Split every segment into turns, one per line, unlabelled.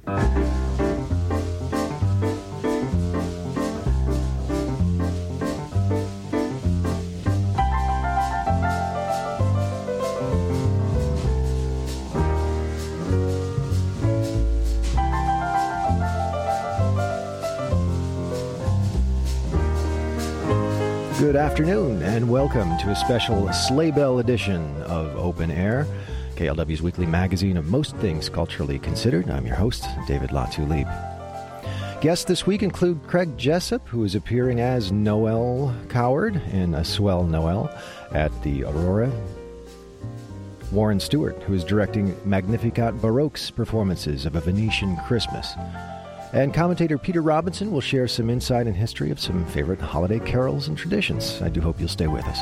Good afternoon, and welcome to a special Sleigh Bell edition of Open Air, KLW's weekly magazine of most things culturally considered. I'm your host, David Latulippe. Guests this week include Craig Jessup, who is appearing as Noel Coward in A Swell Noel at the Aurora. Warren Stewart, who is directing Magnificat Baroque's performances of A Venetian Christmas. And commentator Peter Robinson will share some insight and history of some favorite holiday carols and traditions. I do hope you'll stay with us.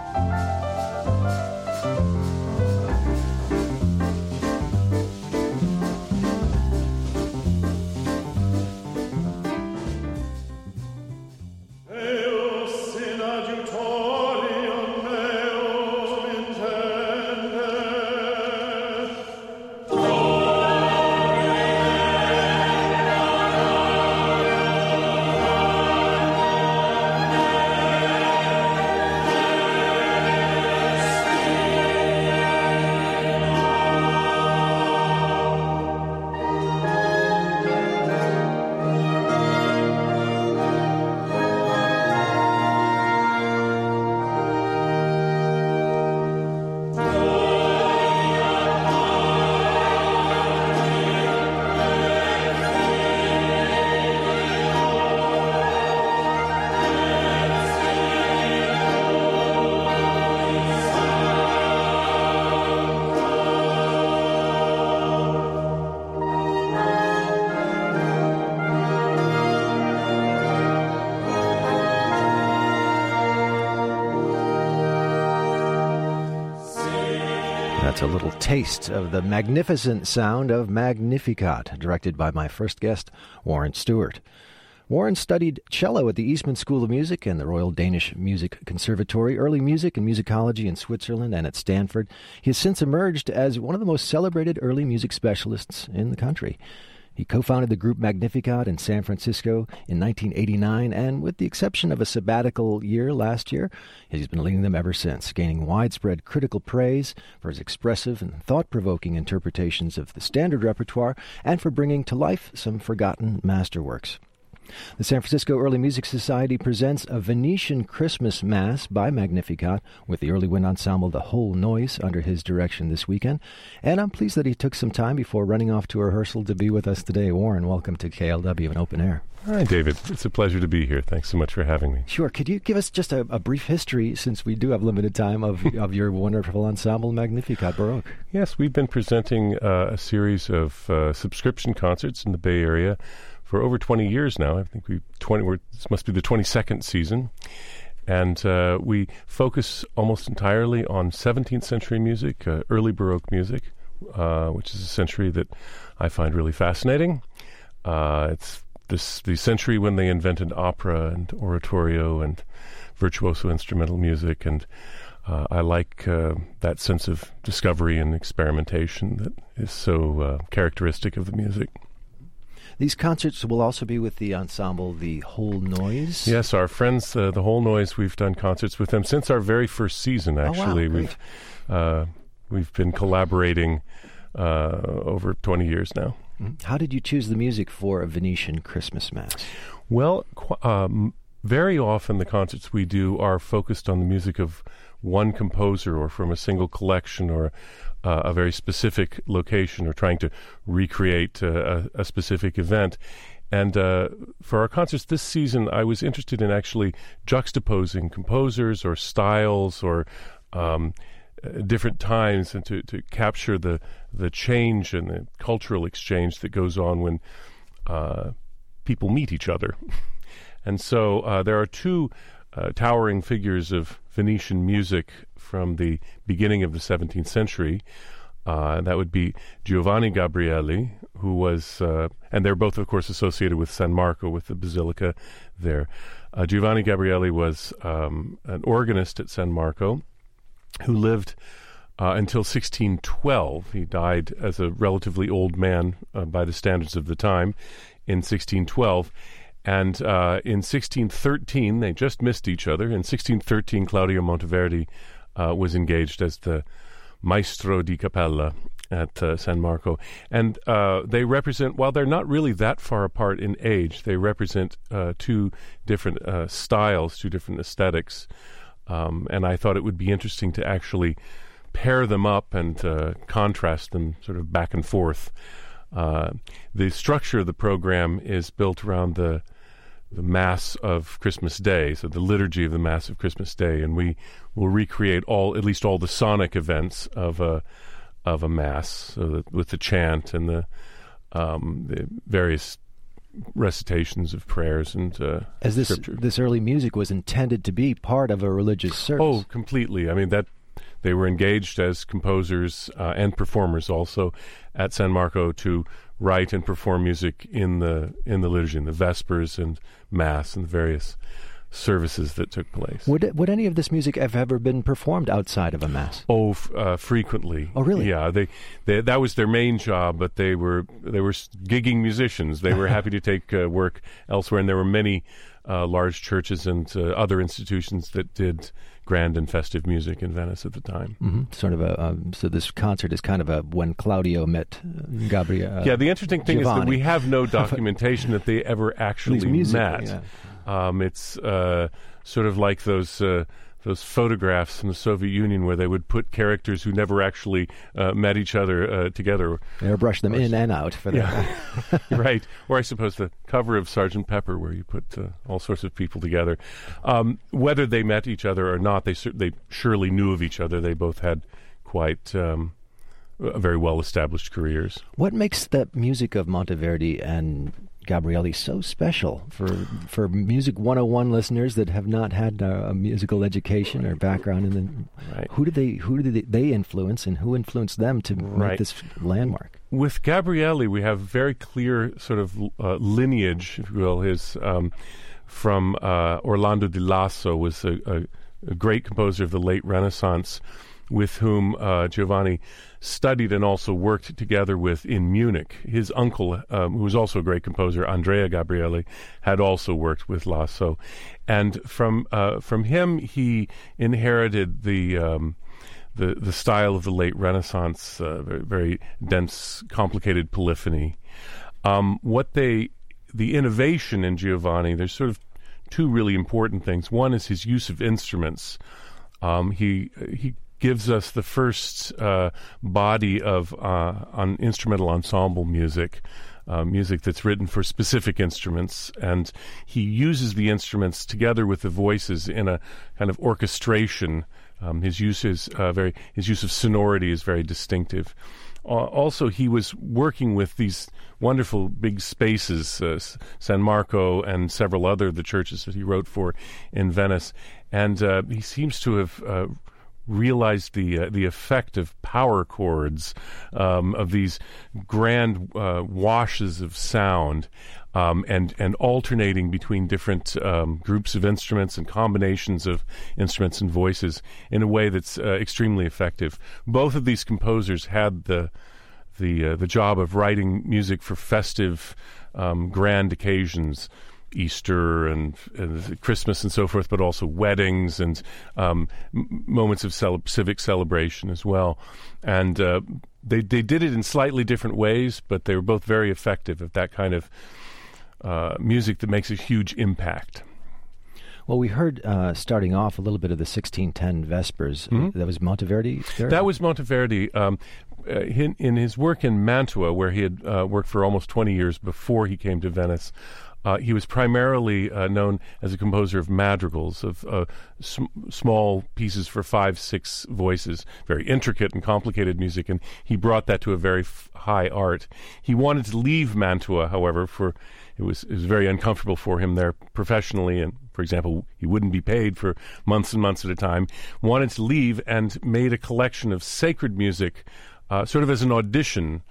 That's a little taste of the magnificent sound of Magnificat, directed by my first guest, Warren Stewart. Warren studied cello at the Eastman School of Music and the Royal Danish Music Conservatory, early music and musicology in Switzerland and at Stanford. He has since emerged as one of the most celebrated early music specialists in the country. He co-founded the group Magnificat in San Francisco in 1989, and with the exception of a sabbatical year last year, he's been leading them ever since, gaining widespread critical praise for his expressive and thought-provoking interpretations of the standard repertoire and for bringing to life some forgotten masterworks. The San Francisco Early Music Society presents A Venetian Christmas Mass by Magnificat with the early wind ensemble The Whole Noise under his direction this weekend. And I'm pleased that he took some time before running off to rehearsal to be with us today. Warren, welcome to KLW and Open Air.
Hi, David. It's a pleasure to be here. Thanks so much for having me.
Sure. Could you give us just a brief history, since we do have limited time, of your wonderful ensemble, Magnificat Baroque?
Yes, we've been presenting a series of subscription concerts in the Bay Area for over 20 years now. I think this must be the 22nd season. And we focus almost entirely on 17th century music, early Baroque music, which is a century that I find really fascinating. It's the century when they invented opera and oratorio and virtuoso instrumental music, and I like that sense of discovery and experimentation that is so characteristic of the music.
These concerts will also be with the ensemble The Whole Noise?
Yes, our friends, The Whole Noise, we've done concerts with them since our very first season, actually.
Oh, wow,
We've been collaborating over 20 years now.
How did you choose the music for A Venetian Christmas Mass?
Well, very often the concerts we do are focused on the music of one composer or from a single collection or a very specific location, or trying to recreate a specific event. And for our concerts this season, I was interested in actually juxtaposing composers or styles or different times, and to capture the change and the cultural exchange that goes on when people meet each other. And so there are two towering figures of Venetian music from the beginning of the 17th century. That would be Giovanni Gabrieli, who was, and they're both, of course, associated with San Marco, with the basilica there. Giovanni Gabrieli was an organist at San Marco who lived until 1612. He died as a relatively old man by the standards of the time in 1612. And in 1613, they just missed each other. In 1613, Claudio Monteverdi was engaged as the Maestro di Cappella at San Marco. And they represent, while they're not really that far apart in age, they represent two different styles, two different aesthetics. And I thought it would be interesting to actually pair them up and contrast them sort of back and forth. The structure of the program is built around the Mass of Christmas Day, so the liturgy of the Mass of Christmas Day, and we will recreate at least all the sonic events of a Mass, so with the chant and the various recitations of prayers and
as
scripture.
This early music was intended to be part of a religious service.
Oh, completely. I mean, that they were engaged as composers and performers also at San Marco to write and perform music in the liturgy, in the Vespers and Mass and the various services that took place.
Would any of this music have ever been performed outside of a Mass?
Oh, frequently.
Oh, really?
Yeah, they that was their main job, but they were gigging musicians. They were happy to take work elsewhere, and there were many large churches and other institutions that did grand and festive music in Venice at the time.
Mm-hmm. Sort of so this concert is kind of a when Claudio met Gabriele.
Yeah, the interesting thing
Giovanni.
is that we have no documentation that they ever actually met.
Yeah.
It's sort of like those photographs from the Soviet Union where they would put characters who never actually met each other together.
Airbrush them in and out for that.
Yeah. Right. Or I suppose the cover of Sgt. Pepper where you put all sorts of people together. Whether they met each other or not, they surely knew of each other. They both had quite very well-established careers.
What makes the music of Monteverdi and Gabriele so special for Music 101 listeners that have not had a musical education or background in the
right.
Who did they influence, and who influenced them to make this landmark?
With Gabriele, we have very clear sort of lineage, if you will. His from Orlando di Lasso was a great composer of the late Renaissance, with whom Giovanni studied and also worked together with in Munich. His uncle, who was also a great composer, Andrea Gabriele, had also worked with Lasso. And from him, he inherited the style of the late Renaissance, very, very dense, complicated polyphony. The innovation in Giovanni, there's sort of two really important things. One is his use of instruments. He gives us the first body of on instrumental ensemble music, music that's written for specific instruments, and he uses the instruments together with the voices in a kind of orchestration. His use of sonority is very distinctive. Also, he was working with these wonderful big spaces, San Marco and several other the churches that he wrote for in Venice, and he seems to have realized the effect of power chords, of these grand washes of sound, and alternating between different groups of instruments and combinations of instruments and voices in a way that's extremely effective. Both of these composers had the job of writing music for festive, grand occasions, Easter and Christmas and so forth, but also weddings and moments of civic celebration as well. And they did it in slightly different ways, but they were both very effective at that kind of music that makes a huge impact.
Well, we heard starting off a little bit of the 1610 Vespers. Mm-hmm. That was Monteverdi?
That was Monteverdi. In his work in Mantua, where he had worked for almost 20 years before he came to Venice, he was primarily known as a composer of madrigals, of small pieces for 5-6 voices, very intricate and complicated music, and he brought that to a very high art. He wanted to leave Mantua, however, it was very uncomfortable for him there professionally, and, for example, he wouldn't be paid for months and months at a time, wanted to leave and made a collection of sacred music, sort of as an audition,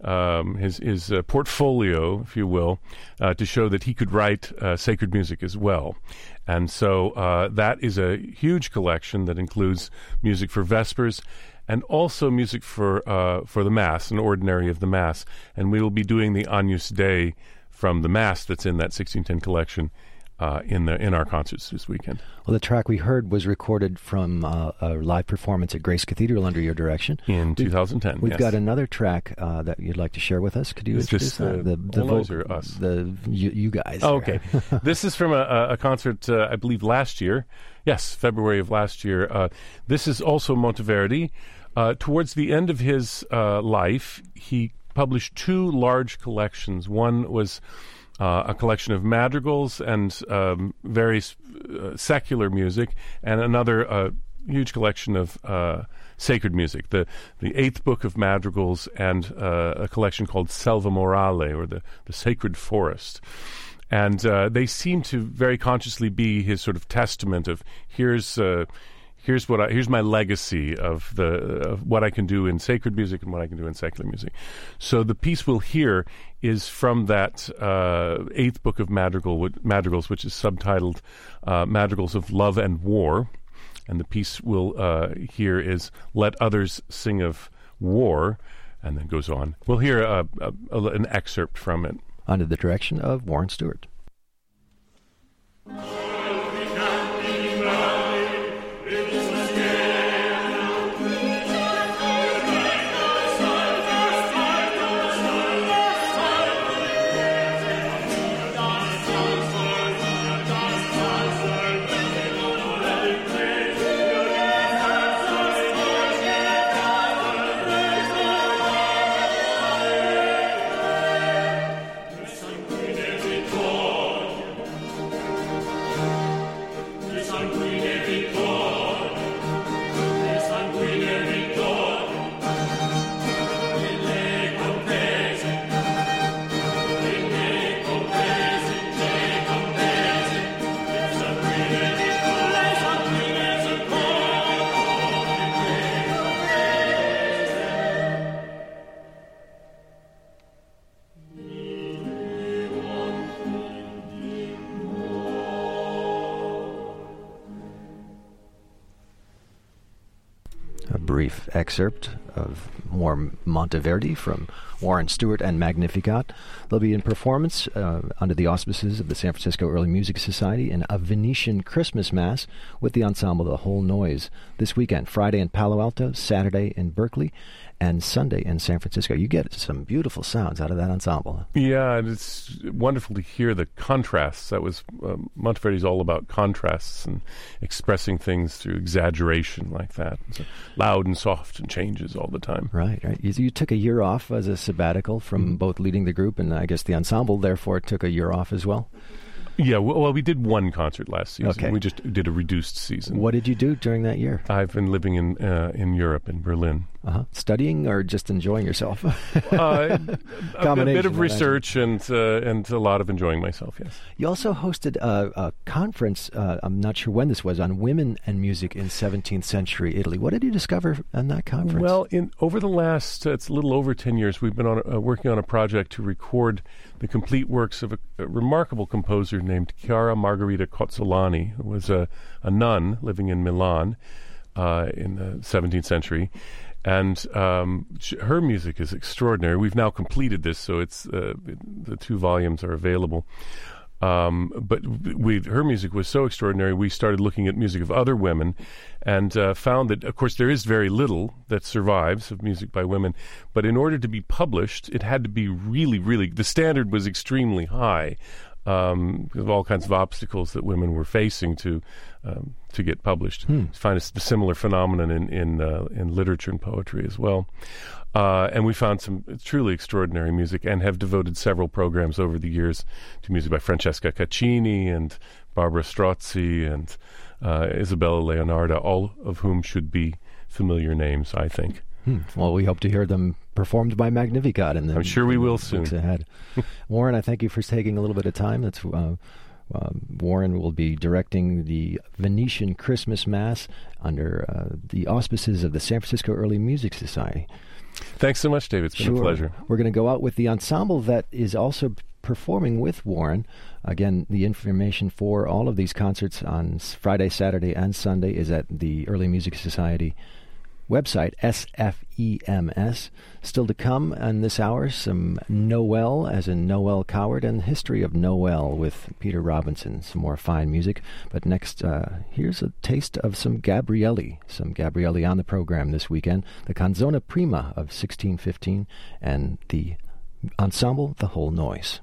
his portfolio, if you will, to show that he could write sacred music as well. And so that is a huge collection that includes music for Vespers and also music for the Mass, an ordinary of the Mass. And we will be doing the Agnus Dei from the Mass that's in that 1610 collection in our concerts this weekend.
Well, the track we heard was recorded from a live performance at Grace Cathedral under your direction.
In 2010,
We've got another track that you'd like to share with us. Could you introduce
the us?
You guys.
Oh, okay. This is from a concert, I believe, last year. Yes, February of last year. This is also Monteverdi. Towards the end of his life, he published two large collections. One was a collection of madrigals and very secular music, and another huge collection of sacred music. The eighth book of madrigals and a collection called Selva Morale, or the Sacred Forest. And they seem to very consciously be his sort of testament of here's my legacy of what I can do in sacred music and what I can do in secular music. So the piece we'll hear is from that eighth book of madrigals, which is subtitled Madrigals of Love and War. And the piece we'll hear is Let Others Sing of War, and then goes on. We'll hear an excerpt from it.
Under the direction of Warren Stewart. Brief excerpt of more Monteverdi from Warren Stewart and Magnificat. They'll be in performance under the auspices of the San Francisco Early Music Society in a Venetian Christmas Mass with the ensemble The Whole Noise this weekend, Friday in Palo Alto, Saturday in Berkeley, and Sunday in San Francisco. You get some beautiful sounds out of that ensemble.
Yeah, and it's wonderful to hear the contrasts. That was Monteverdi's all about contrasts and expressing things through exaggeration like that. So loud and soft and changes all the time.
Right. You took a year off as a sabbatical from both leading the group and I guess the ensemble, therefore took a year off as well.
Yeah, well, we did one concert last season.
Okay.
We just did a reduced season.
What did you do during that year?
I've been living in Europe, in Berlin.
Studying or just enjoying yourself?
A bit of research and a lot of enjoying myself, yes.
You also hosted a conference, I'm not sure when this was, on women and music in 17th century Italy. What did you discover in that conference?
Well, over the last, it's a little over 10 years, we've been working on a project to record the complete works of a remarkable composer named Chiara Margherita Cozzolani, who was a nun living in Milan in the 17th century. And her music is extraordinary. We've now completed this, so it's the 2 volumes are available. But her music was so extraordinary, we started looking at music of other women and found that, of course, there is very little that survives of music by women. But in order to be published, it had to be really, really, the standard was extremely high. Because of all kinds of obstacles that women were facing to get published. You find a similar phenomenon in literature and poetry as well. And we found some truly extraordinary music and have devoted several programs over the years to music by Francesca Caccini and Barbara Strozzi and Isabella Leonarda, all of whom should be familiar names, I think.
Well, we hope to hear them performed by Magnificat in the
I'm sure we will soon.
Weeks ahead. Warren, I thank you for taking a little bit of time. That's Warren will be directing the Venetian Christmas Mass under the auspices of the San Francisco Early Music Society.
Thanks so much, David. It's been a pleasure.
We're going to go out with the ensemble that is also performing with Warren. Again, the information for all of these concerts on Friday, Saturday, and Sunday is at the Early Music Society website, SFEMS. Still to come in this hour, some Noel, as in Noel Coward, and history of Noel with Peter Robinson, some more fine music. But next, here's a taste of some Gabrielli on the program this weekend, the Canzone Prima of 1615, and the ensemble The Whole Noise.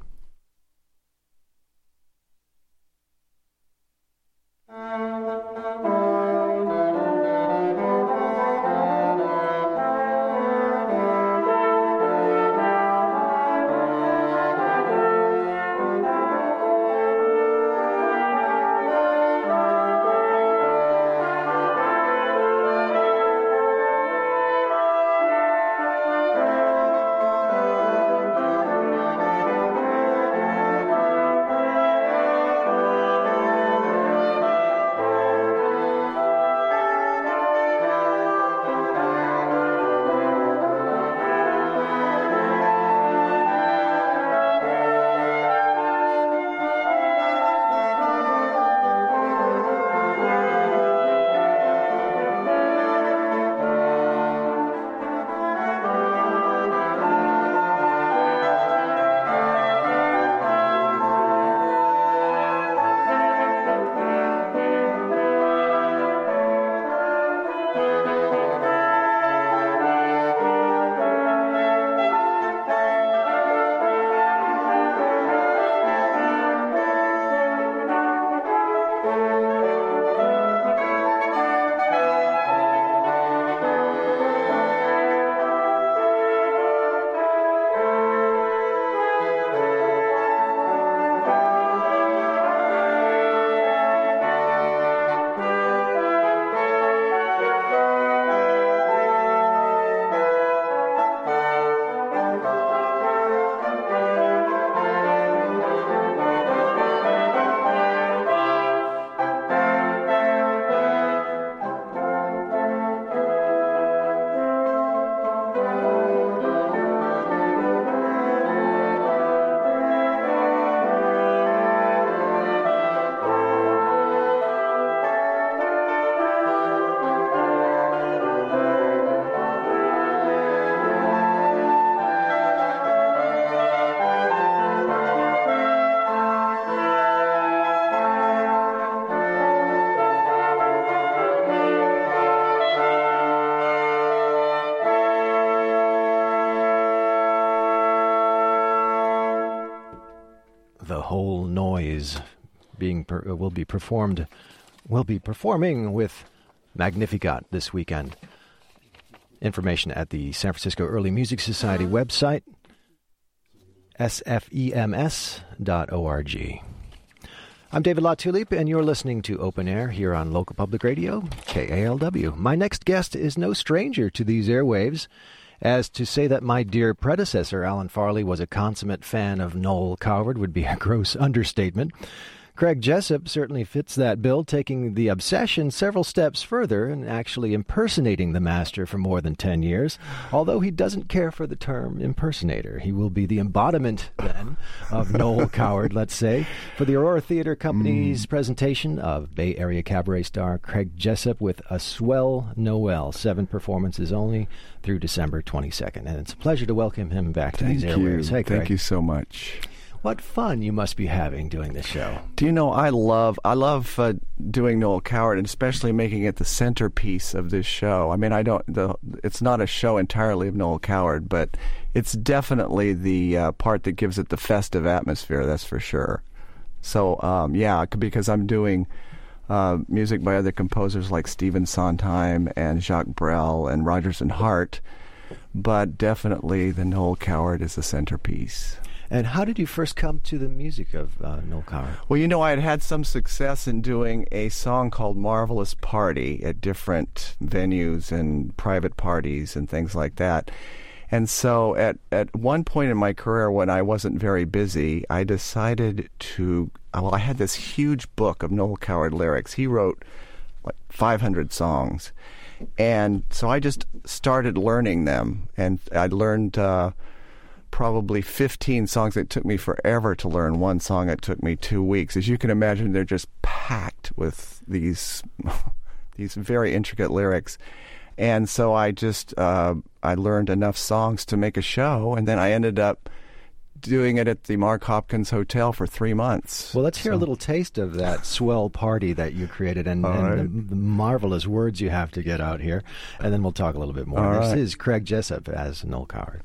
The Whole Noise will be performing with Magnificat this weekend. Information at the San Francisco Early Music Society website, sfems.org. I'm David LaTulippe, and you're listening to Open Air here on Local Public Radio, KALW. My next guest is no stranger to these airwaves. As to say that my dear predecessor, Alan Farley, was a consummate fan of Noel Coward would be a gross understatement. Craig Jessup certainly fits that bill, taking the obsession several steps further and actually impersonating the master for more than 10 years. Although he doesn't care for the term impersonator. He will be the embodiment, then, of Noel Coward, let's say, for the Aurora Theater Company's presentation of Bay Area cabaret star Craig Jessup with A Swell Noel, 7 performances only through December 22nd. And it's a pleasure to welcome him back to these airwaves. Hey, Craig.
Thank you so much.
What fun you must be having doing this show.
Do you know, I love doing Noel Coward, and especially making it the centerpiece of this show. I mean, it's not a show entirely of Noel Coward, but it's definitely the part that gives it the festive atmosphere, that's for sure. So, because I'm doing music by other composers like Stephen Sondheim and Jacques Brel and Rodgers and Hart, but definitely the Noel Coward is the centerpiece.
And how did you first come to the music of Noel Coward?
Well, you know, I had had some success in doing a song called Marvelous Party at different venues and private parties and things like that. And so at one point in my career when I wasn't very busy, I decided I had this huge book of Noel Coward lyrics. He wrote like 500 songs. And so I just started learning them. And I learned probably 15 songs. It took me forever to learn one song. It took me 2 weeks. As you can imagine, they're just packed with these very intricate lyrics. And so I just I learned enough songs to make a show, and then I ended up doing it at the Mark Hopkins Hotel for 3 months.
Well, let's hear a little taste of that swell party that you created and the marvelous words you have to get out here, and then we'll talk a little bit more. This is Craig Jessup as Noel Coward.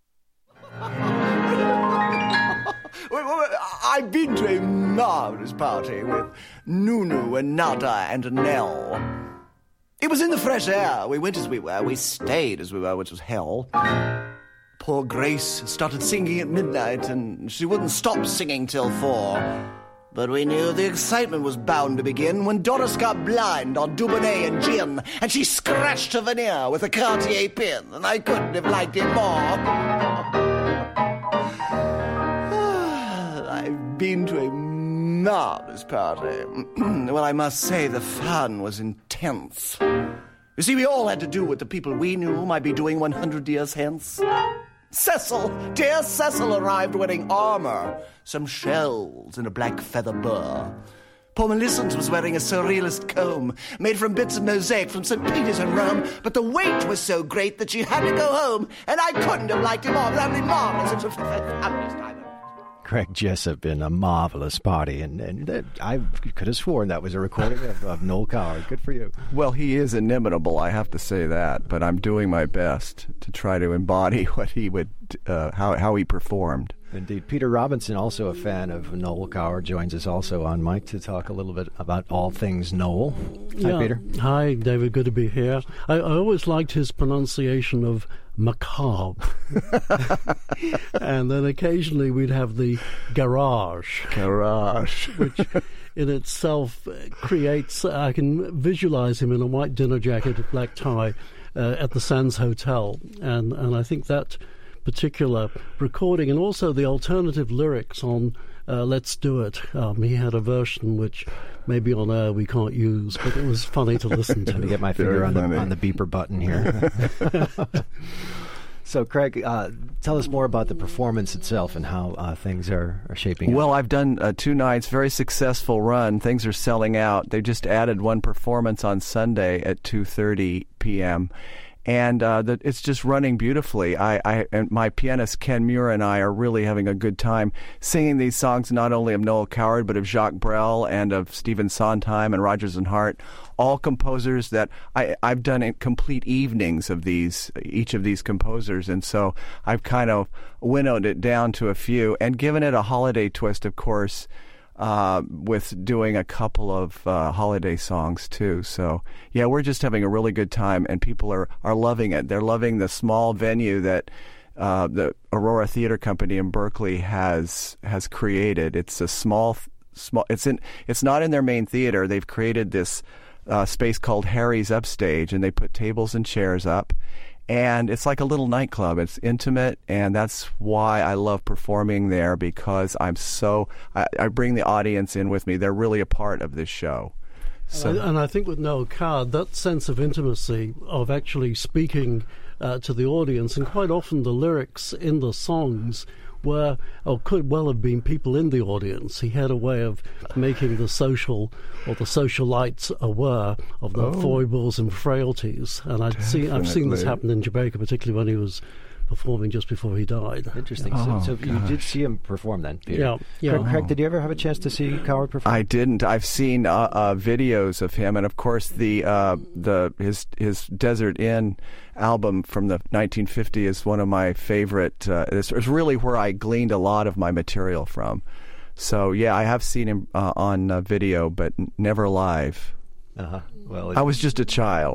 I've been to a marvelous party with Nunu and Nada and Nell. It was in the fresh air. We went as we were. We stayed as we were, which was hell. Poor Grace started singing at midnight, and she wouldn't stop singing till 4. But we knew the excitement was bound to begin when Doris got blind on Dubonnet and gin, and she scratched her veneer with a Cartier pin, and I couldn't have liked it more. I've been to a marvelous party. Well, I must say the fun was intense. You see, we all had to do what the people we knew might be doing 100 years hence. Cecil, dear Cecil, arrived wearing armor, some shells, and a black feather burr. Poor Millicent was wearing a surrealist comb made from bits of mosaic from St. Peter's in Rome, but the wait was so great that she had to go home, and I couldn't have liked it more. That was marvelous. It was fabulous time.
Craig Jessup in a marvelous party, and I could have sworn that was a recording of Noel Coward. Good for you.
Well, he is inimitable, I have to say that, but I'm doing my best to try to embody what he would, how he performed.
Indeed. Peter Robinson, also a fan of Noel Coward, joins us also on mic to talk a little bit about all things Noel. Hi, Peter.
Hi, David. Good to be here. I always liked his pronunciation of macabre. And then occasionally we'd have the garage. Which in itself creates, I can visualize him in a white dinner jacket, a black tie at the Sands Hotel. And I think that particular recording, and also the alternative lyrics on Let's Do It. He had a version which maybe on air we can't use, but it was funny to listen to.
Let me get my finger on the beeper button here. So, Craig, tell us more about the performance itself and how things are shaping up.
Well, I've done 2 nights, very successful run. Things are selling out. They just added one performance on Sunday at 2:30 p.m., and it's just running beautifully. I and my pianist Ken Muir and I are really having a good time singing these songs, not only of Noel Coward, but of Jacques Brel and of Stephen Sondheim and Rodgers and Hart, all composers that I've done in complete evenings of each of these composers, and so I've kind of winnowed it down to a few and given it a holiday twist, of course, with doing a couple of holiday songs too. So yeah, we're just having a really good time, and people are loving it. They're loving the small venue that the Aurora Theater Company in Berkeley has created. It's a small. It's not in their main theater. They've created this space called Harry's Upstage, and they put tables and chairs up. And it's like a little nightclub. It's intimate, and that's why I love performing there, because I bring the audience in with me. They're really a part of this show. So,
and I think with Noel Coward, that sense of intimacy, of actually speaking to the audience, and quite often the lyrics in the songs were, or could well have been, people in the audience. He had a way of making the social, or the socialites, aware of the foibles and frailties. And I've seen this happen in Jamaica, particularly when he was performing just before he died.
Interesting. So you did see him perform then, Peter?
Yeah.
Craig, did you ever have a chance to see Coward perform?
I didn't. I've seen videos of him, and of course his Desert Inn album from the 1950 is one of my favorite. It's really where I gleaned a lot of my material from. So yeah, I have seen him on video, but never live. Well, I was just a child.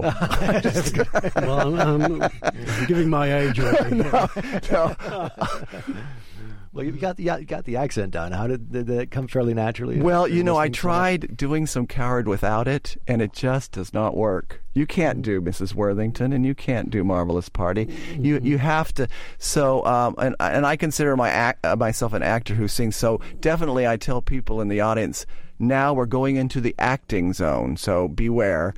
Well, I'm giving my age away.
No.
Well, you got the accent down. How did that come fairly naturally?
Well, I tried doing some Coward without it, and it just does not work. You can't do Mrs. Worthington, and you can't do Marvelous Party. You have to. So, and I consider myself an actor who sings. So definitely, I tell people in the audience, now we're going into the acting zone. So beware.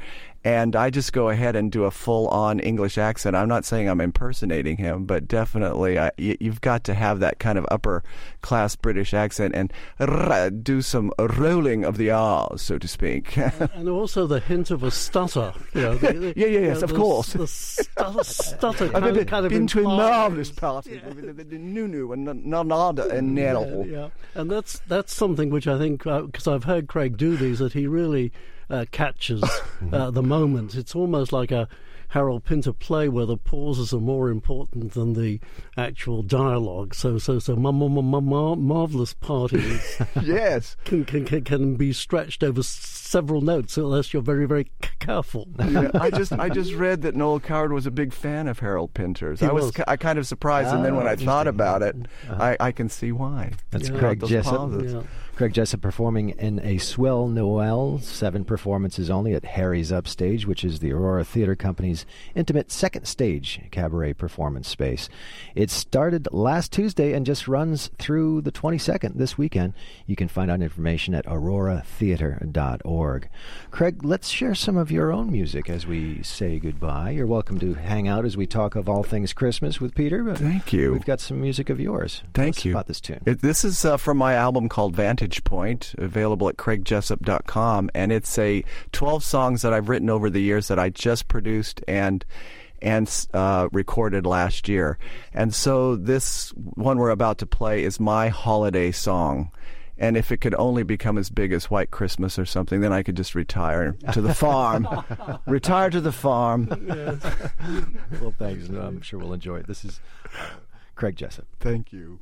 And I just go ahead and do a full-on English accent. I'm not saying I'm impersonating him, but definitely you've got to have that kind of upper-class British accent and do some rolling of the R's, so to speak.
And also the hint of a stutter.
Yes, of course.
The stutter
I've
kind of
been to a
implies-
marvellous party with Nunu and Nanada and Nell.
Yeah, and that's something which I think, because I've heard Craig do these, that he really catches the moment. It's almost like a Harold Pinter play where the pauses are more important than the actual dialogue. So marvelous party.
Yes,
can be stretched over several notes unless you're very, very careful.
Yeah, I just read that Noel Coward was a big fan of Harold Pinter's. I kind of surprised, and then when I thought about it, I can see why.
That's Craig Jessup.
Yeah.
Craig Jessup performing in A Swell Noel, 7 performances only at Harry's Upstage, which is the Aurora Theatre Company's intimate second stage cabaret performance space. It started last Tuesday and just runs through the 22nd this weekend. You can find out information at auroratheatre.org. Craig, let's share some of your own music as we say goodbye. You're welcome to hang out as we talk of all things Christmas with Peter. But
thank you.
We've got some music of yours.
Thank you.
About this tune.
This is from my album called Vantage Point, available at craigjessup.com, and it's a 12 songs that I've written over the years that I just produced and recorded last year. And so this one we're about to play is my holiday song. And if it could only become as big as White Christmas or something, then I could just retire to the farm. Retire to the farm.
Yes. Well, thanks. I'm sure we'll enjoy it. This is Craig Jessup.
Thank you.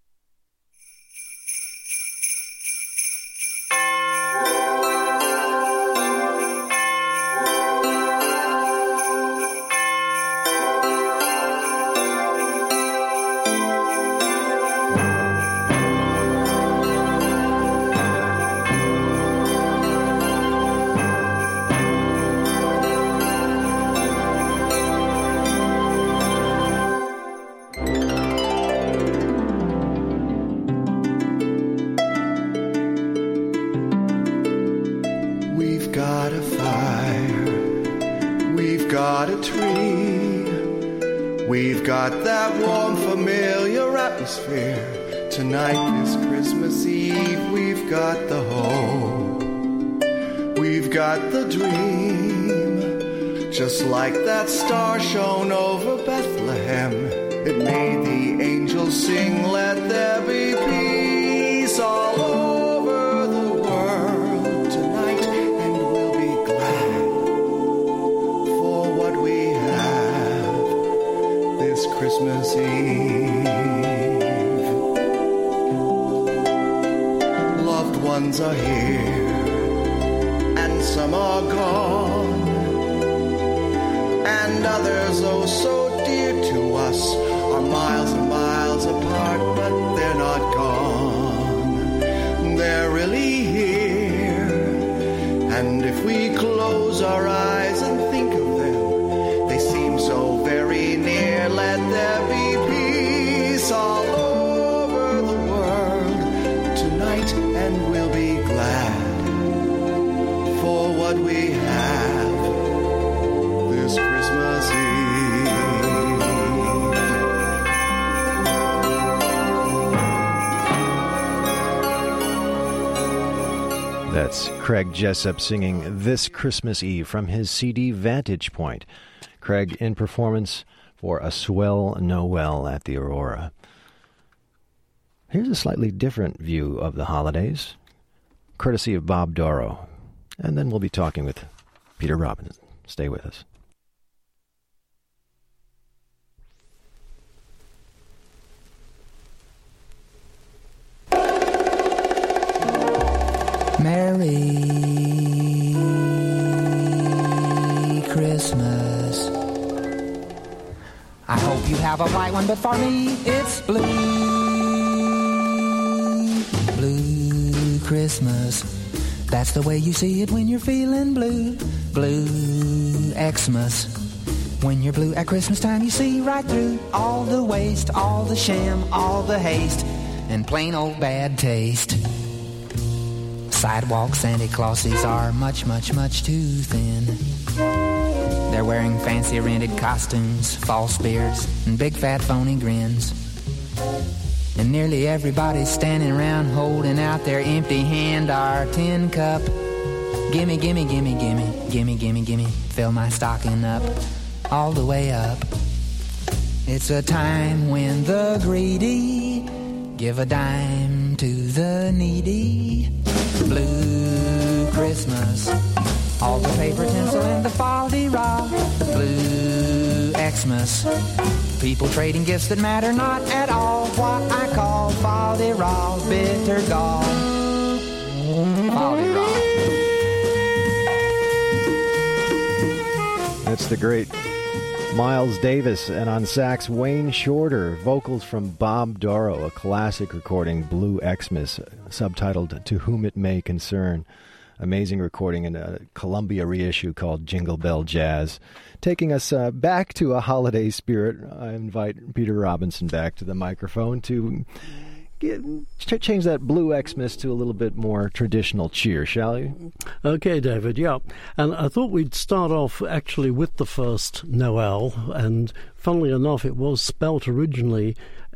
We've got that warm, familiar atmosphere. Tonight, this Christmas Eve, we've got the hope. We've got the dream. Just like that star shone over Bethlehem, it made the angels sing, let there be peace all over the world tonight, and we'll be glad for what we have this Christmas Eve. Loved ones are here, and some are gone, and others, oh so dear to us, are miles and miles apart, but they're not gone. They're really here, and if we close our eyes and think of them, they seem so very near. Let there be peace all over the world tonight, and we'll be glad for what we have this Christmas Eve.
That's Craig Jessup singing This Christmas Eve from his CD Vantage Point. Craig in performance for A Swell Noel at the Aurora. Here's a slightly different view of the holidays, courtesy of Bob Dorough. And then we'll be talking with Peter Robbins. Stay with us.
Merry Christmas. I hope you have a white one, but for me it's blue. Blue Christmas. That's the way you see it when you're feeling blue. Blue Xmas. When you're blue at Christmas time, you see right through all the waste, all the sham, all the haste, and plain old bad taste. Sidewalk Santa Clauses are much, much, much too thin. They're wearing fancy rented costumes, false beards, and big fat phony grins. And nearly everybody's standing around holding out their empty hand or tin cup. Gimme, gimme, gimme, gimme, gimme, gimme, gimme, fill my stocking up, all the way up. It's a time when the greedy give a dime to the needy. Blue Christmas, all the paper tinsel and the fol-de-rol. Blue Xmas, people trading gifts that matter not at all. What I call fol-de-rol, bitter gall. Fol-de-rol.
That's the great Miles Davis, and on sax, Wayne Shorter. Vocals from Bob Dorough, a classic recording, Blue Xmas, subtitled To Whom It May Concern. Amazing recording in a Columbia reissue called Jingle Bell Jazz. Taking us back to a holiday spirit, I invite Peter Robinson back to the microphone to change that Blue Xmas to a little bit more traditional cheer, shall you?
Okay, David, yeah. And I thought we'd start off actually with the first Noel, and funnily enough, it was spelt originally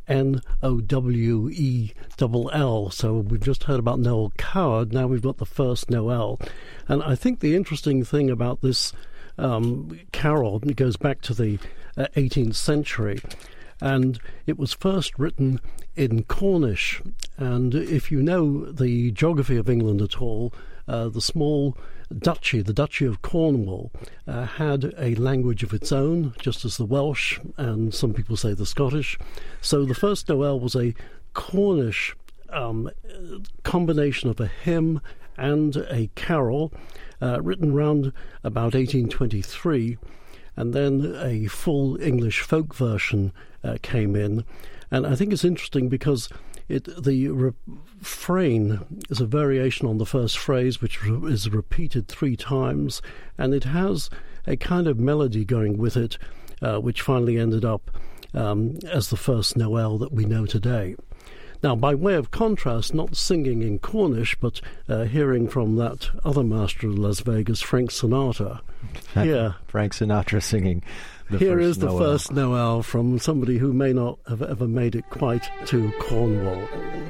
Nowell. So we've just heard about Noel Coward, now we've got the first Noel. And I think the interesting thing about this carol, it goes back to the 18th century, and it was first written in Cornish. And if you know the geography of England at all, the small duchy, the Duchy of Cornwall, had a language of its own, just as the Welsh and some people say the Scottish. So the first Noel was a Cornish combination of a hymn and a carol, written round about 1823, and then a full English folk version came in. And I think it's interesting because the refrain is a variation on the first phrase, which is repeated 3 times, and it has a kind of melody going with it, which finally ended up as the first Noel that we know today. Now, by way of contrast, not singing in Cornish, but hearing from that other master of Las Vegas, Frank Sinatra. Here,
Frank Sinatra singing the
Here
first
is the
Noel.
first Noel from somebody who may not have ever made it quite to Cornwall.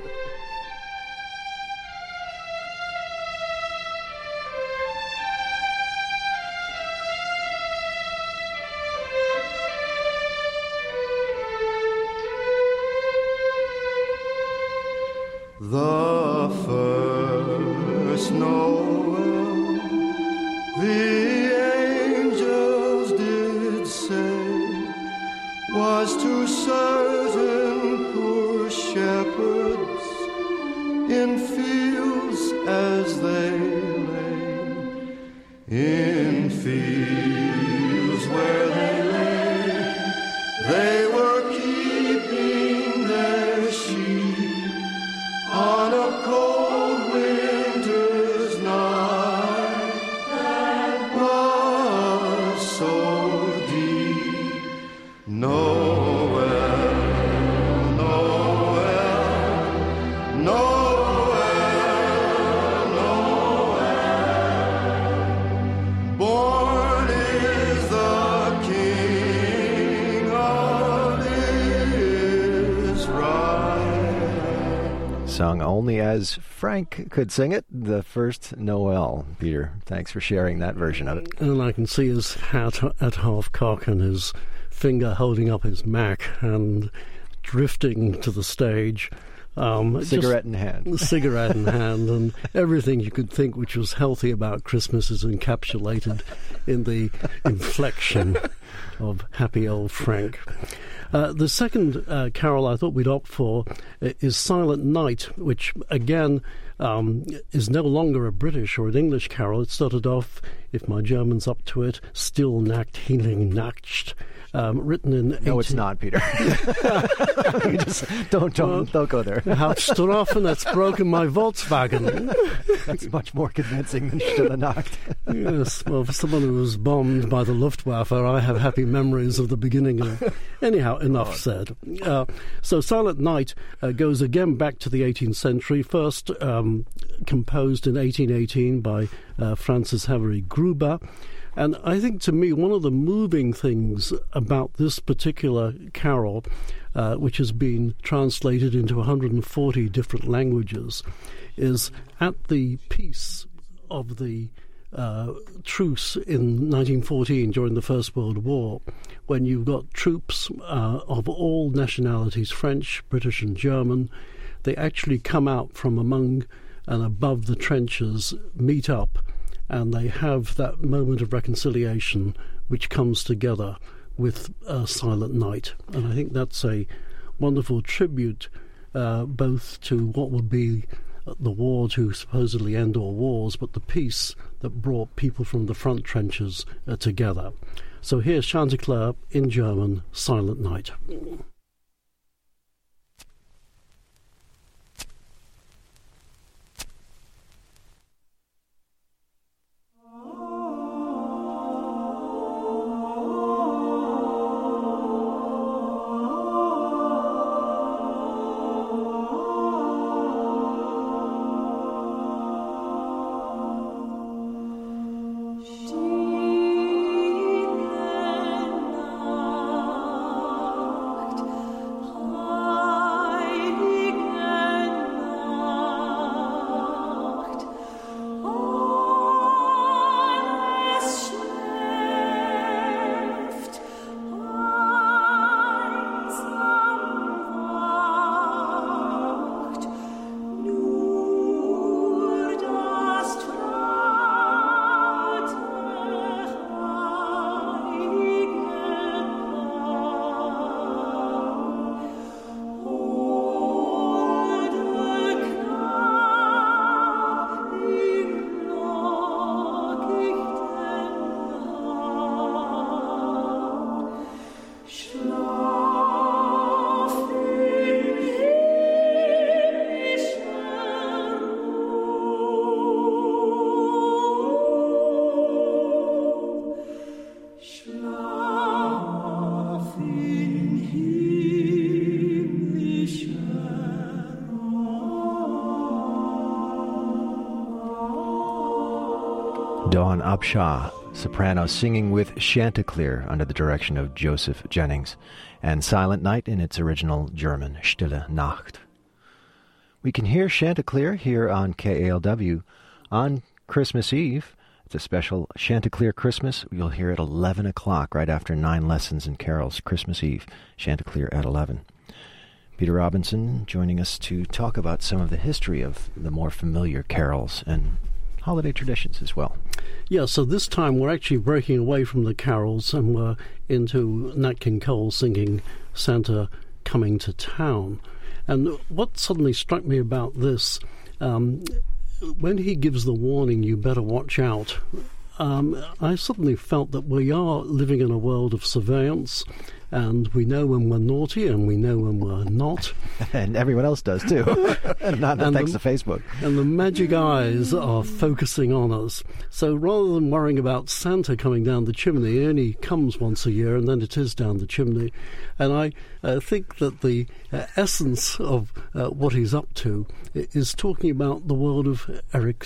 The first Noel, the angels did say, was to certain poor shepherds in fields as they lay, in fields where they lay, they were keeping their sheep on a cold winter's night that was so deep. Noel, Noel, Noel, Noel. Born is the King of Israel.
Sung only as Frank could sing it, the first Noel. Peter, thanks for sharing that version of it.
And I can see his hat at half cock and his finger holding up his Mac and drifting to the stage.
Cigarette in hand.
Cigarette in hand, and everything you could think which was healthy about Christmas is encapsulated in the inflection of happy old Frank. The second carol I thought we'd opt for is Silent Night, which again is no longer a British or an English carol. It started off, if my German's up to it, Still Nacht, Healing Nacht, written in...
No, it's not, Peter. You just don't go there.
Hauptstrafen, that's broken my Volkswagen.
That's much more convincing than Stille Nacht.
Yes, well, for someone who was bombed by the Luftwaffe, I have happy memories of the beginning of... Anyhow, enough said. So Silent Night goes again back to the 18th century, first composed in 1818 by Francis Avery Gruber, And I think, to me, one of the moving things about this particular carol, which has been translated into 140 different languages, is at the peace of the truce in 1914 during the First World War, when you've got troops of all nationalities, French, British and German. They actually come out from among and above the trenches, meet up, and they have that moment of reconciliation which comes together with Silent Night. And I think that's a wonderful tribute both to what would be the war to supposedly end all wars, but the peace that brought people from the front trenches together. So here's Chanticleer in German, Silent Night.
Dawn Upshaw, soprano, singing with Chanticleer under the direction of Joseph Jennings, and Silent Night in its original German, Stille Nacht. We can hear Chanticleer here on KALW on Christmas Eve. It's a special Chanticleer Christmas. You'll hear it at 11 o'clock, right after 9 lessons and carols, Christmas Eve, Chanticleer at 11. Peter Robinson joining us to talk about some of the history of the more familiar carols and holiday traditions as well.
Yeah, so this time we're actually breaking away from the carols and we're into Nat King Cole singing Santa Coming to Town. And what suddenly struck me about this, when he gives the warning, you better watch out, I suddenly felt that we are living in a world of surveillance, and we know when we're naughty and we know when we're not.
And everyone else does too. Not thanks to Facebook.
And the magic eyes are focusing on us. So rather than worrying about Santa coming down the chimney, he only comes once a year and then it is down the chimney. And I think that the essence of what he's up to is talking about the world of Edward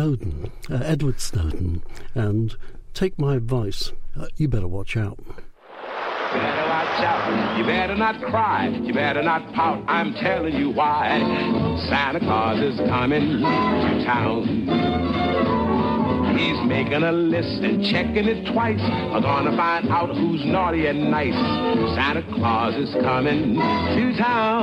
Snowden. And take my advice, you better watch out.
You better watch out, you better not cry, you better not pout, I'm telling you why. Santa Claus is coming to town. He's making a list and checking it twice. I'm gonna find out who's naughty and nice. Santa Claus is coming to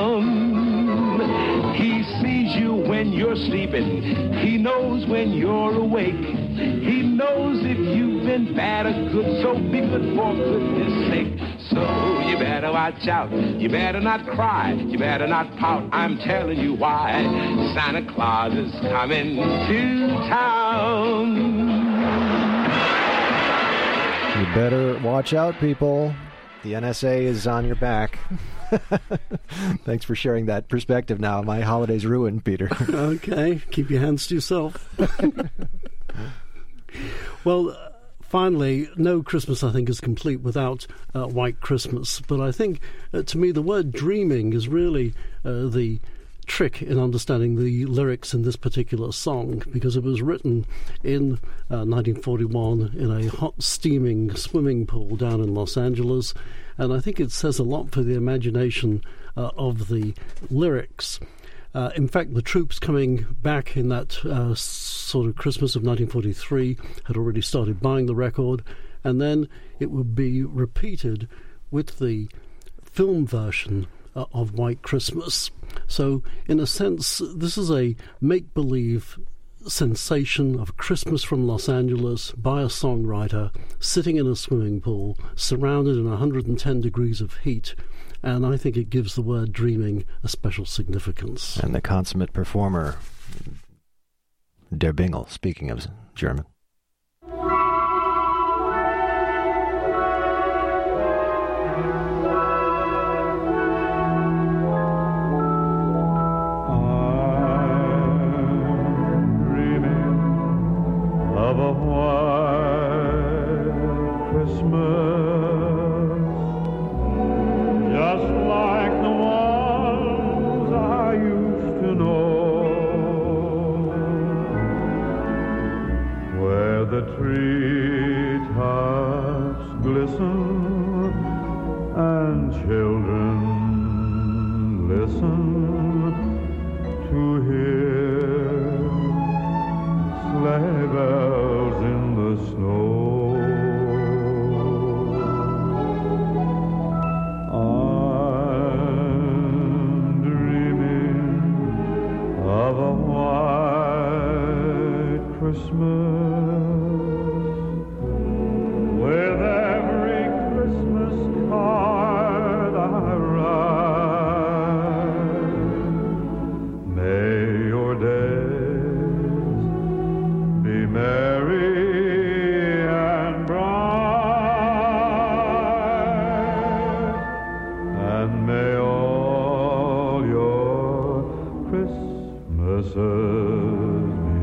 town. He sees you when you're sleeping. He knows when you're awake. He knows if you've been bad or good, so be good for goodness sake. So you better watch out, you better not cry, you better not pout, I'm telling you why. Santa Claus is coming to town.
You better watch out, people. The NSA is on your back. Thanks for sharing that perspective now. My holiday's ruined, Peter.
Okay, keep your hands to yourself. Well, finally, no Christmas, I think, is complete without White Christmas. But I think, to me, the word dreaming is really the trick in understanding the lyrics in this particular song, because it was written in 1941 in a hot, steaming swimming pool down in Los Angeles, and I think it says a lot for the imagination of the lyrics. In fact, the troops coming back in that sort of Christmas of 1943 had already started buying the record, and then it would be repeated with the film version of White Christmas. So, in a sense, this is a make-believe sensation of Christmas from Los Angeles by a songwriter sitting in a swimming pool, surrounded in 110 degrees of heat, and I think it gives the word dreaming a special significance.
And the consummate performer, Der Bingel, speaking of German.
Of a white Christmas, just like the ones I used to know, where the treetops glisten and children listen to hear sleigh bells in the snow. I'm dreaming of a white Christmas, with every Christmas card I write. May your days be merry and bright, and may all your Christmases be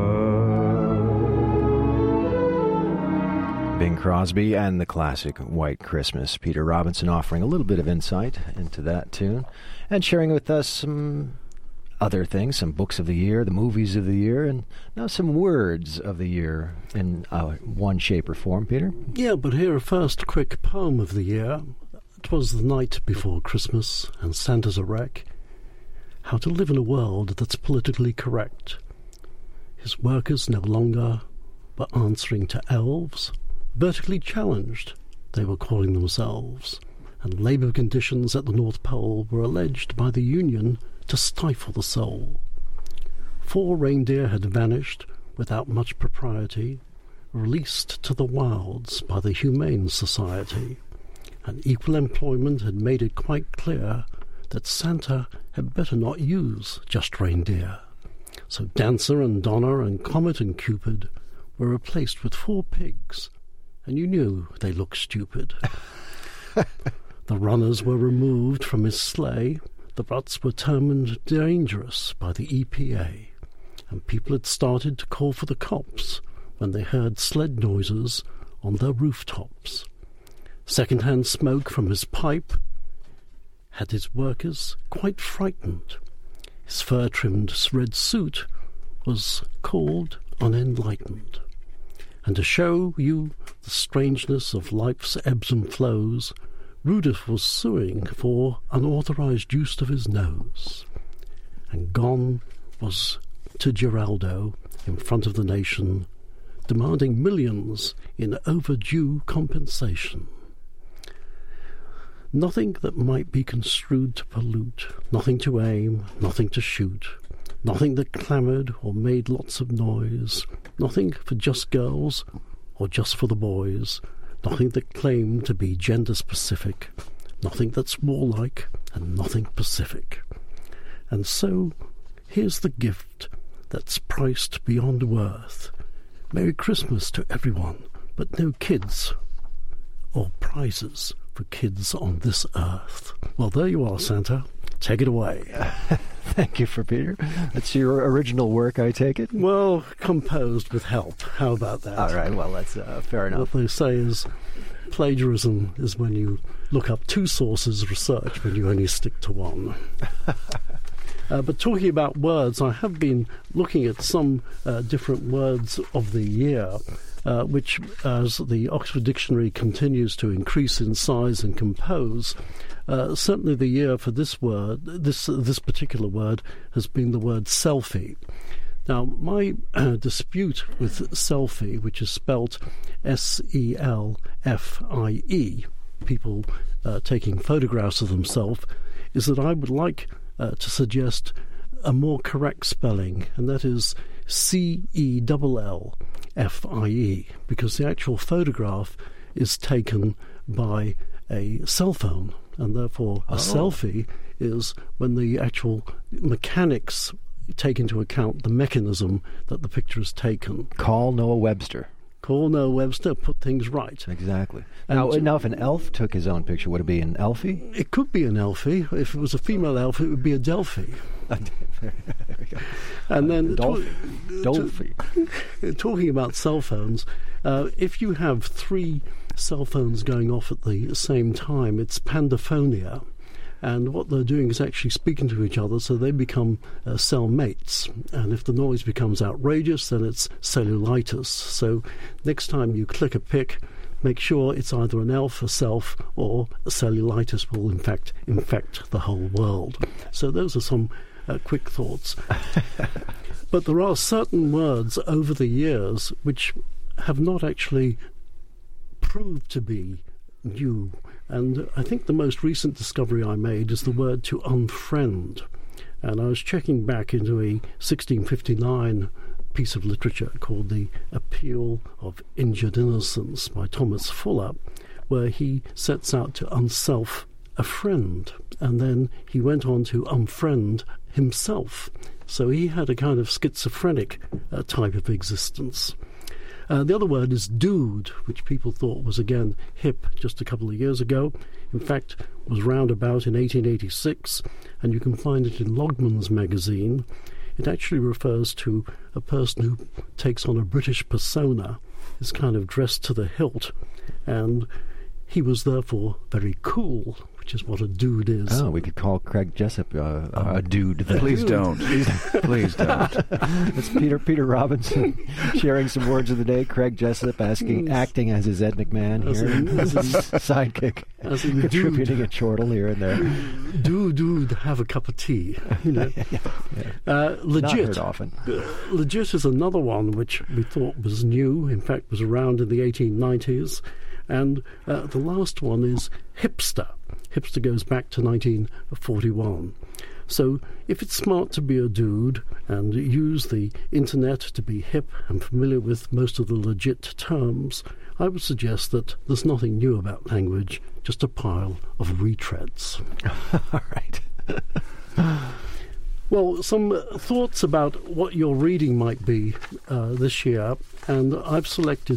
white.
Bing Crosby and the classic White Christmas. Peter Robinson offering a little bit of insight into that tune and sharing with us some other things, some books of the year, the movies of the year, and now some words of the year in one shape or form, Peter.
Yeah, but here a first quick poem of the year. 'Twas the night before Christmas, and Santa's a wreck. How to live in a world that's politically correct. His workers no longer were answering to elves. Vertically challenged, they were calling themselves. And labour conditions at the North Pole were alleged by the Union to stifle the soul. 4 reindeer had vanished without much propriety, released to the wilds by the Humane Society, and equal employment had made it quite clear that Santa had better not use just reindeer. So Dancer and Donner and Comet and Cupid were replaced with 4 pigs, and you knew they looked stupid. The runners were removed from his sleigh. The ruts were termed dangerous by the EPA, and people had started to call for the cops when they heard sled noises on their rooftops. Second-hand smoke from his pipe had his workers quite frightened. His fur-trimmed red suit was called unenlightened. And to show you the strangeness of life's ebbs and flows, Rudolph was suing for unauthorized use of his nose. And gone was to Geraldo in front of the nation, demanding millions in overdue compensation. Nothing that might be construed to pollute, nothing to aim, nothing to shoot, nothing that clamoured or made lots of noise, nothing for just girls or just for the boys, nothing that claimed to be gender-specific, nothing that's warlike and nothing pacific. And so, here's the gift that's priced beyond worth. Merry Christmas to everyone, but no kids or prizes for kids on this earth. Well, there you are, Santa. Take it away.
Thank you, for Peter. That's your original work, I take it?
Well, composed with help. How about that?
All right, well, that's fair enough.
What they say is plagiarism is when you look up 2 sources of research when you only stick to one. But talking about words, I have been looking at some different words of the year, which, as the Oxford Dictionary continues to increase in size and compose, certainly the year for this word, this particular word, has been the word selfie. Now, my dispute with selfie, which is spelt S-E-L-F-I-E, people taking photographs of themselves, is that I would like to suggest a more correct spelling, and that is C-E-L-L-F-I-E, because the actual photograph is taken by a cell phone, and therefore a selfie is when the actual mechanics take into account the mechanism that the picture is taken.
Call Noah Webster.
Call Noah Webster, put things right.
Exactly. Now, if an elf took his own picture, would it be an elfie?
It could be an elfie. If it was a female elf, it would be a Delphi.
There we go.
And then
Dolphy.
Talking about cell phones, if you have 3 cell phones going off at the same time, it's pandaphonia. And what they're doing is actually speaking to each other, so they become cell mates. And if the noise becomes outrageous, then it's cellulitis. So next time you click a pic, make sure it's either an elf, a self, or cellulitis will in fact infect the whole world. So those are some quick thoughts. But there are certain words over the years which have not actually proved to be new. And I think the most recent discovery I made is the word to unfriend. And I was checking back into a 1659 piece of literature called The Appeal of Injured Innocence by Thomas Fuller, where he sets out to unself a friend, and then he went on to unfriend himself. So he had a kind of schizophrenic type of existence. The other word is dude, which people thought was, again, hip just a couple of years ago. In fact, was round about in 1886, and you can find it in Logman's magazine. It actually refers to a person who takes on a British persona, is kind of dressed to the hilt, and he was therefore very cool, which is what a dude is.
Oh, we could call Craig Jessup a dude. Then.
Please don't. Please don't.
It's Peter Robinson sharing some words of the day. Craig Jessup acting as his Ed McMahon here, as his sidekick, contributing a chortle here and there.
Dude, have a cup of tea. You know. Legit.
Not heard often.
Legit is another one which we thought was new. In fact, was around in the 1890s. And the last one is hipster. Hipster goes back to 1941. So if it's smart to be a dude and use the internet to be hip and familiar with most of the legit terms, I would suggest that there's nothing new about language, just a pile of retreads.
All right.
Well, some thoughts about what your reading might be this year, and I've selected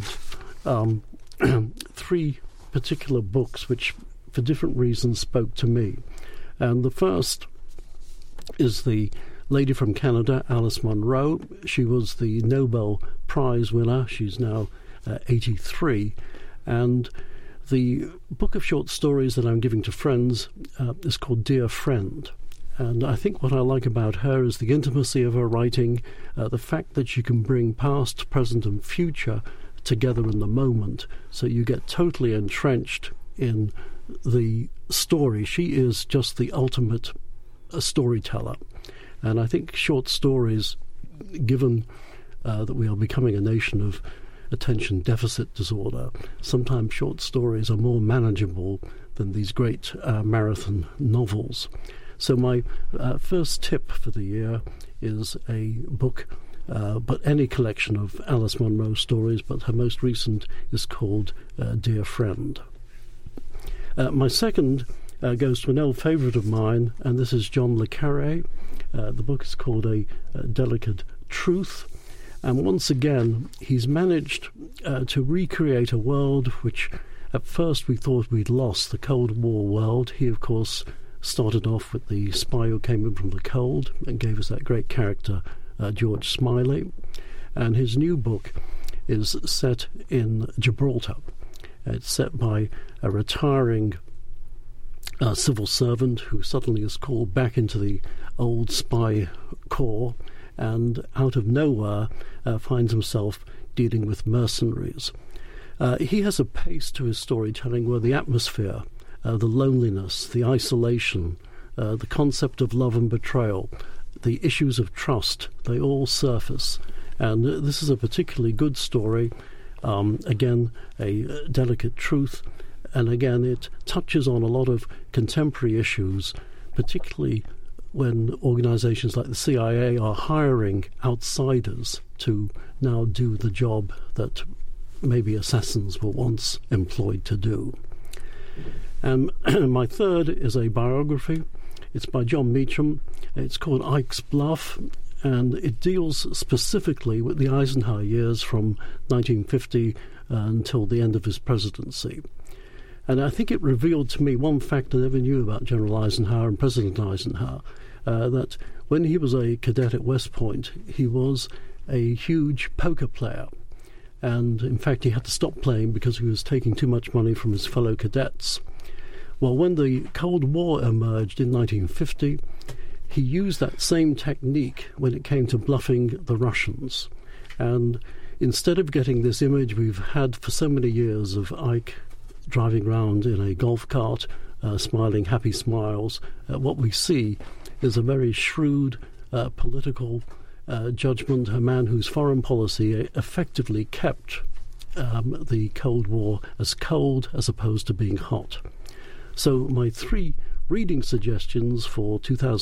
3 particular books which, for different reasons, spoke to me. And the first is the lady from Canada, Alice Munro. She was the Nobel Prize winner. She's now 83. And the book of short stories that I'm giving to friends is called Dear Friend. And I think what I like about her is the intimacy of her writing, the fact that she can bring past, present and future together in the moment, so you get totally entrenched in the story. She is just the ultimate storyteller. And I think short stories, given that we are becoming a nation of attention deficit disorder, sometimes short stories are more manageable than these great marathon novels. So my first tip for the year is a book, but any collection of Alice Munro stories, but her most recent is called Dear Friend. My second goes to an old favourite of mine, and this is John le Carré. The book is called A Delicate Truth. And once again, he's managed to recreate a world which at first we thought we'd lost, the Cold War world. He, of course, started off with the spy who came in from the cold and gave us that great character, George Smiley. And his new book is set in Gibraltar. It's set by a retiring civil servant who suddenly is called back into the old spy corps and out of nowhere finds himself dealing with mercenaries. He has a pace to his storytelling where the atmosphere, the loneliness, the isolation, the concept of love and betrayal, the issues of trust, they all surface. And this is a particularly good story. Again, a delicate truth. And again, it touches on a lot of contemporary issues, particularly when organizations like the CIA are hiring outsiders to now do the job that maybe assassins were once employed to do. And my third is a biography. It's by Jon Meacham. It's called Ike's Bluff, and it deals specifically with the Eisenhower years from 1950 until the end of his presidency. And I think it revealed to me one fact I never knew about General Eisenhower and President Eisenhower, that when he was a cadet at West Point, he was a huge poker player. And in fact, he had to stop playing because he was taking too much money from his fellow cadets. Well, when the Cold War emerged in 1950, he used that same technique when it came to bluffing the Russians. And instead of getting this image we've had for so many years of Ike driving around in a golf cart, smiling happy smiles, what we see is a very shrewd political judgment, a man whose foreign policy effectively kept the Cold War as cold as opposed to being hot. So my three reading suggestions for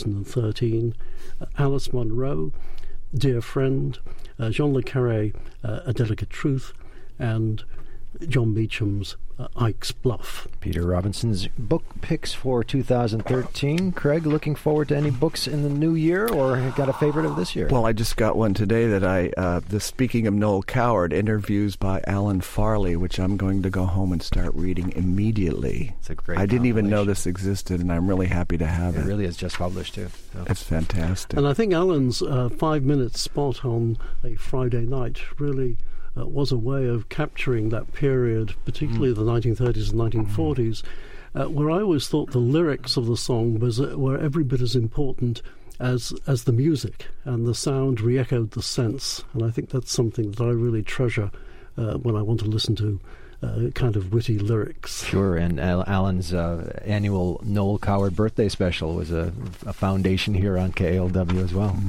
2013, Alice Munro, Dear Friend, Jean Le Carré, A Delicate Truth, and Jon Meacham's Ike's Bluff.
Peter Robinson's book picks for 2013. Craig, looking forward to any books in the new year, or got a favorite of this year?
Well, I just got one today that speaking of Noel Coward, interviews by Alan Farley, which I'm going to go home and start reading immediately.
It's a great
I didn't even know this existed, and I'm really happy to have it.
It really is just published, too. So.
It's fantastic.
And I think Alan's 5-minute spot on a Friday night really was a way of capturing that period, particularly the 1930s and 1940s, where I always thought the lyrics of the song were every bit as important as the music, and the sound re-echoed the sense. And I think that's something that I really treasure when I want to listen to kind of witty lyrics.
Sure, and Alan's annual Noel Coward birthday special was a foundation here on KALW as well.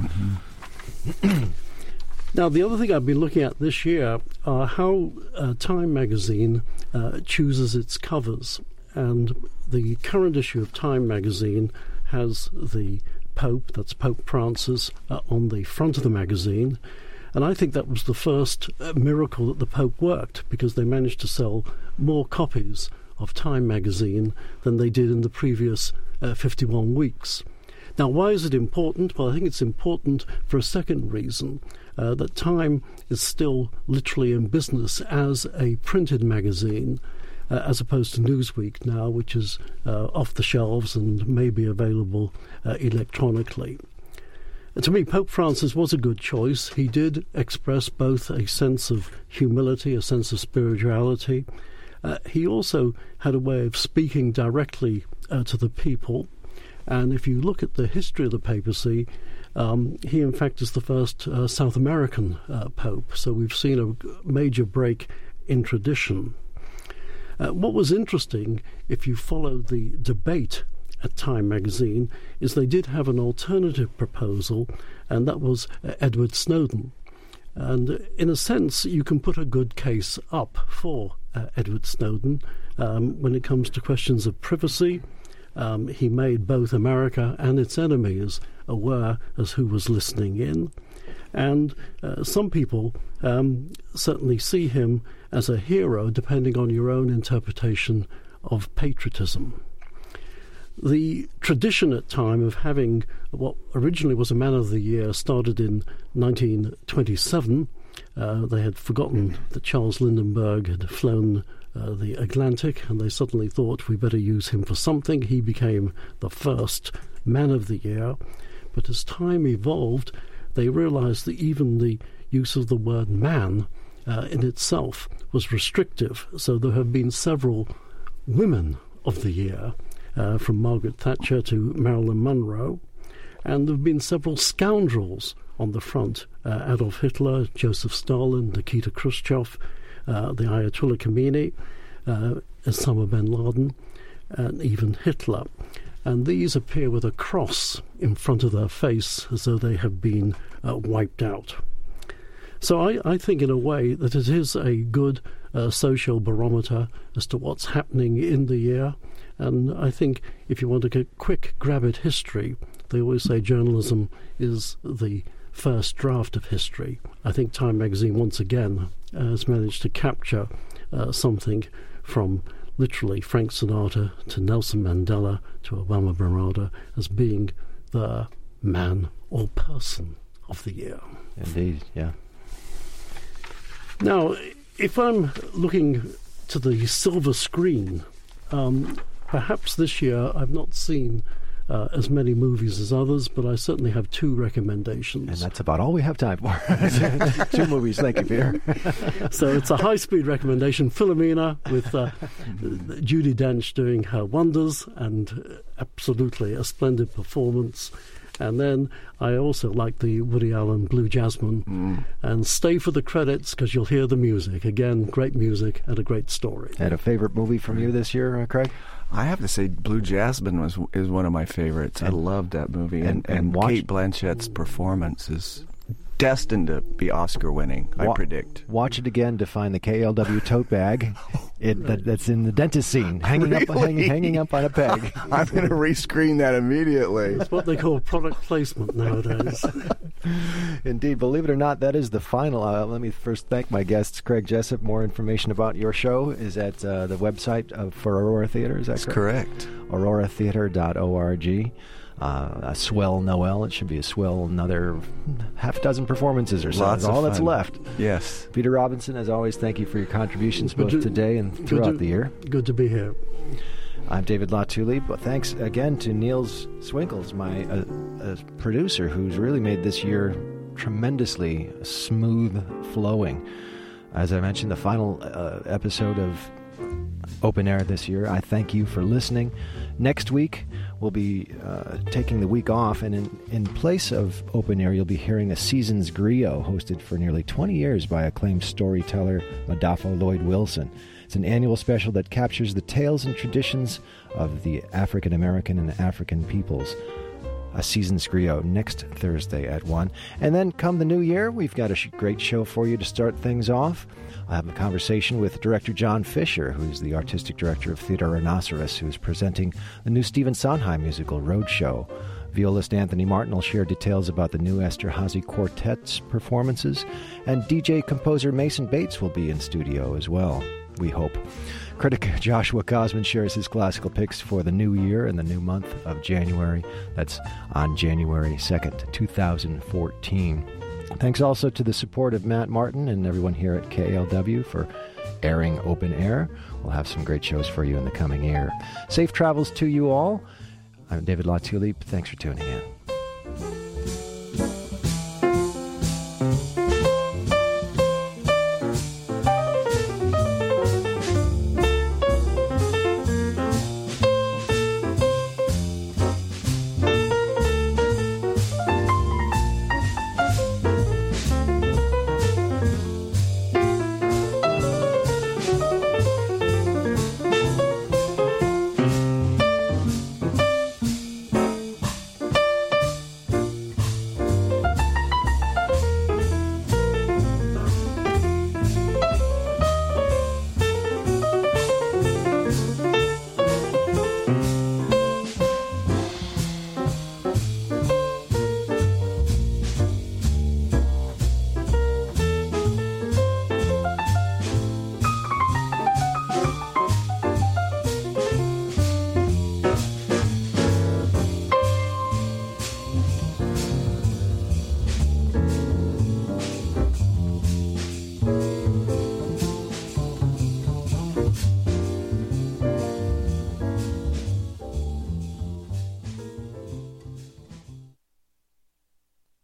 Mm-hmm. Now, the other thing I've been looking at this year are how Time magazine chooses its covers. And the current issue of Time magazine has the Pope, that's Pope Francis, on the front of the magazine. And I think that was the first miracle that the Pope worked, because they managed to sell more copies of Time magazine than they did in the previous 51 weeks. Now, why is it important? Well, I think it's important for a second reason. That Time is still literally in business as a printed magazine, as opposed to Newsweek now, which is off the shelves and may be available electronically. To me, Pope Francis was a good choice. He did express both a sense of humility, a sense of spirituality. He also had a way of speaking directly to the people. And if you look at the history of the papacy, he in fact is the first South American pope. So we've seen a major break in tradition. What was interesting, if you follow the debate at Time magazine, is they did have an alternative proposal, and that was Edward Snowden. And in a sense, you can put a good case up for Edward Snowden when it comes to questions of privacy. He made both America and its enemies aware as who was listening in. And some people certainly see him as a hero, depending on your own interpretation of patriotism. The tradition at Time of having what originally was a Man of the Year started in 1927. They had forgotten that Charles Lindbergh had flown the Atlantic, and they suddenly thought we better use him for something. He became the first Man of the Year. But as time evolved, they realized that even the use of the word man in itself was restrictive. So there have been several Women of the Year, from Margaret Thatcher to Marilyn Monroe. And there have been several scoundrels on the front. Adolf Hitler, Joseph Stalin, Nikita Khrushchev, the Ayatollah Khomeini, Osama bin Laden, and even Hitler. And these appear with a cross in front of their face as though they have been wiped out. So I think in a way that it is a good social barometer as to what's happening in the year. And I think if you want to get quick grab at history, they always say journalism is the first draft of history. I think Time magazine once again has managed to capture something from literally Frank Sinatra to Nelson Mandela to Obama bin Laden as being the man or person of the year.
Indeed, yeah.
Now, if I'm looking to the silver screen, perhaps this year I've not seen as many movies as others, but I certainly have two recommendations.
And that's about all we have time for. 2 movies, thank you, Peter.
So it's a high-speed recommendation, Philomena, with Judi Dench doing her wonders, and absolutely a splendid performance. And then I also like the Woody Allen Blue Jasmine. And stay for the credits because you'll hear the music. Again, great music and a great story.
And a favorite movie from you this year, Craig?
I have to say Blue Jasmine is one of my favorites. I loved that movie. And Kate Blanchett's performance is destined to be Oscar-winning, I predict.
Watch it again to find the KLW tote bag that's in the dentist scene, hanging up on a peg.
I'm going to rescreen that immediately.
It's what they call product placement nowadays.
Indeed. Believe it or not, that is the final. Let me first thank my guests. Craig Jessup, more information about your show is at the website for Aurora Theatre, is that correct?
That's correct.
AuroraTheatre.org. A swell Noel. It should be a swell another half dozen performances or so. That's all that's left.
Yes.
Peter Robinson, as always, thank you for your contributions both today and throughout the year.
Good to be here.
I'm David Latuli, but thanks again to Niels Swinkels, my producer, who's really made this year tremendously smooth flowing. As I mentioned, the final episode of Open Air this year. I thank you for listening. Next week, we'll be taking the week off, and in place of Open Air, you'll be hearing a Seasons Griot hosted for nearly 20 years by acclaimed storyteller Madafo Lloyd Wilson. It's an annual special that captures the tales and traditions of the African American and African peoples. A Seasons Griot next Thursday at 1. And then come the new year, we've got a great show for you to start things off. I have a conversation with director John Fisher, who's the artistic director of Theatre Rhinoceros, who's presenting the new Stephen Sondheim musical, Roadshow. Violist Anthony Martin will share details about the new Esterhazy Quartet's performances, and DJ-composer Mason Bates will be in studio as well, we hope. Critic Joshua Cosman shares his classical picks for the new year and the new month of January. That's on January 2nd, 2014. Thanks also to the support of Matt Martin and everyone here at KLW for airing Open Air. We'll have some great shows for you in the coming year. Safe travels to you all. I'm David Latulip. Thanks for tuning in.